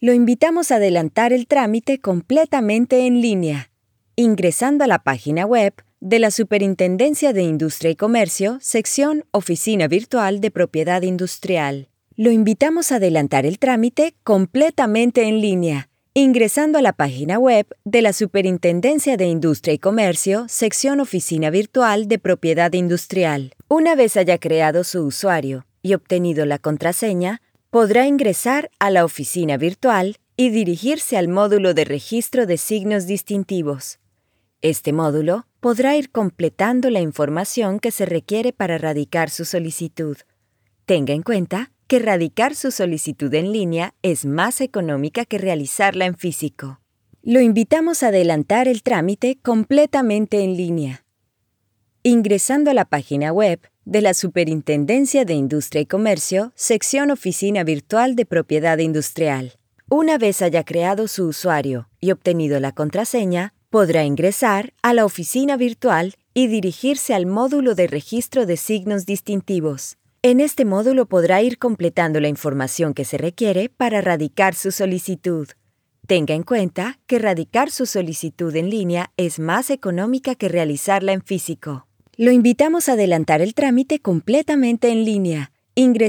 Lo invitamos a adelantar el trámite completamente en línea, ingresando a la página web de la Superintendencia de Industria y Comercio, sección Oficina Virtual de Propiedad Industrial. Lo invitamos a adelantar el trámite completamente en línea, ingresando a la página web de la Superintendencia de Industria y Comercio, sección Oficina Virtual de Propiedad Industrial. Una vez haya creado su usuario y obtenido la contraseña, podrá ingresar a la oficina virtual y dirigirse al módulo de registro de signos distintivos. Este módulo podrá ir completando la información que se requiere para radicar su solicitud. Tenga en cuenta que radicar su solicitud en línea es más económica que realizarla en físico. Lo invitamos a adelantar el trámite completamente en línea, ingresando a la página web de la Superintendencia de Industria y Comercio, sección Oficina Virtual de Propiedad Industrial. Una vez haya creado su usuario y obtenido la contraseña, podrá ingresar a la oficina virtual y dirigirse al módulo de registro de signos distintivos. En este módulo podrá ir completando la información que se requiere para radicar su solicitud. Tenga en cuenta que radicar su solicitud en línea es más económica que realizarla en físico. Lo invitamos a adelantar el trámite completamente en línea,